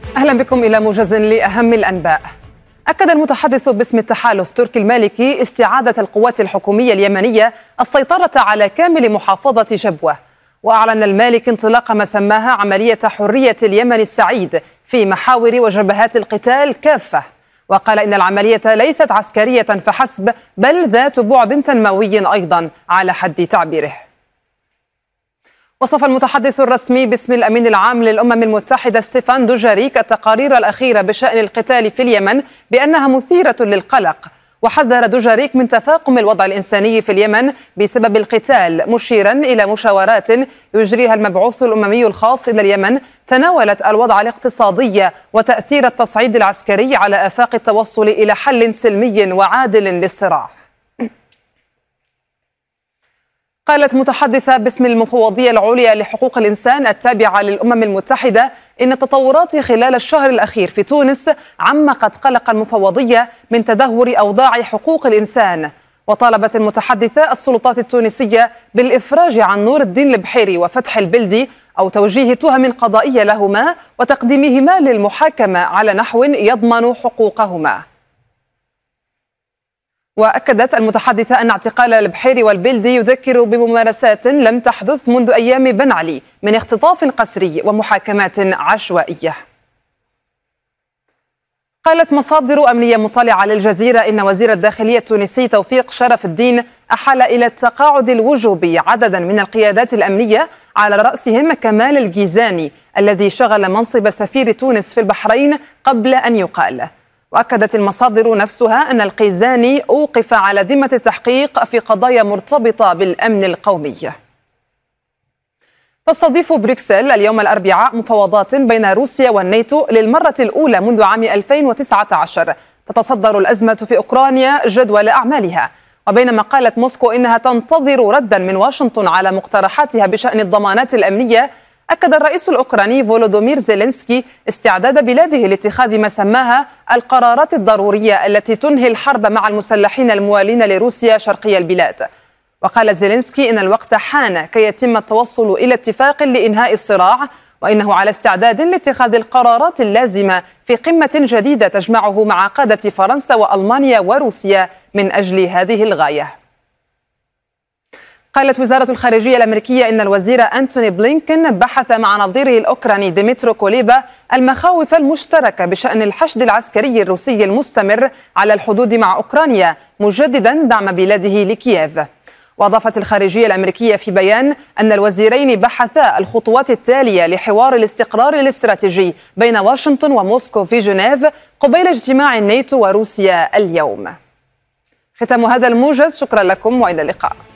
أهلا بكم إلى موجز لأهم الأنباء. أكد المتحدث باسم التحالف تركي المالكي استعادة القوات الحكومية اليمنية السيطرة على كامل محافظة جبوة، وأعلن المالكي انطلاق ما سماها عملية حرية اليمن السعيد في محاور وجبهات القتال كافة، وقال إن العملية ليست عسكرية فحسب بل ذات بعد تنموي أيضا على حد تعبيره. وصف المتحدث الرسمي باسم الأمين العام للأمم المتحدة ستيفان دوجاريك التقارير الأخيرة بشأن القتال في اليمن بأنها مثيرة للقلق، وحذر دوجاريك من تفاقم الوضع الإنساني في اليمن بسبب القتال، مشيرا إلى مشاورات يجريها المبعوث الأممي الخاص إلى اليمن تناولت الوضع الاقتصادي وتأثير التصعيد العسكري على آفاق التوصل إلى حل سلمي وعادل للصراع. قالت متحدثة باسم المفوضية العليا لحقوق الإنسان التابعة للأمم المتحدة إن التطورات خلال الشهر الأخير في تونس عمقت قلق المفوضية من تدهور أوضاع حقوق الإنسان، وطالبت المتحدثة السلطات التونسية بالإفراج عن نور الدين البحيري وفتح البلدي أو توجيه تهم قضائية لهما وتقديمهما للمحاكمة على نحو يضمن حقوقهما. وأكدت المتحدثة أن اعتقال البحيري والبلدي يذكر بممارسات لم تحدث منذ أيام بن علي من اختطاف قسري ومحاكمات عشوائية. قالت مصادر أمنية مطلعة للجزيرة إن وزير الداخلية التونسي توفيق شرف الدين أحال إلى التقاعد الوجوبي عددا من القيادات الأمنية على رأسهم كمال الجيزاني الذي شغل منصب سفير تونس في البحرين قبل أن يقال. وأكدت المصادر نفسها أن القيزاني أوقف على ذمة التحقيق في قضايا مرتبطة بالأمن القومي. تستضيف بروكسل اليوم الأربعاء مفاوضات بين روسيا والناتو للمرة الأولى منذ عام 2019. تتصدر الأزمة في أوكرانيا جدول أعمالها، وبينما قالت موسكو إنها تنتظر ردا من واشنطن على مقترحاتها بشأن الضمانات الأمنية، أكد الرئيس الأوكراني فولودومير زيلينسكي استعداد بلاده لاتخاذ ما سماها القرارات الضرورية التي تنهي الحرب مع المسلحين الموالين لروسيا شرقي البلاد. وقال زيلينسكي إن الوقت حان كي يتم التوصل إلى اتفاق لإنهاء الصراع، وإنه على استعداد لاتخاذ القرارات اللازمة في قمة جديدة تجمعه مع قادة فرنسا وألمانيا وروسيا من أجل هذه الغاية. قالت وزارة الخارجية الأمريكية إن الوزير أنتوني بلينكن بحث مع نظيره الأوكراني ديمترو كوليبا المخاوف المشتركة بشأن الحشد العسكري الروسي المستمر على الحدود مع أوكرانيا، مجددا دعم بلاده لكييف. وأضافت الخارجية الأمريكية في بيان أن الوزيرين بحثا الخطوات التالية لحوار الاستقرار الاستراتيجي بين واشنطن وموسكو في جنيف قبيل اجتماع الناتو وروسيا اليوم. ختام هذا الموجز، شكرا لكم وإلى اللقاء.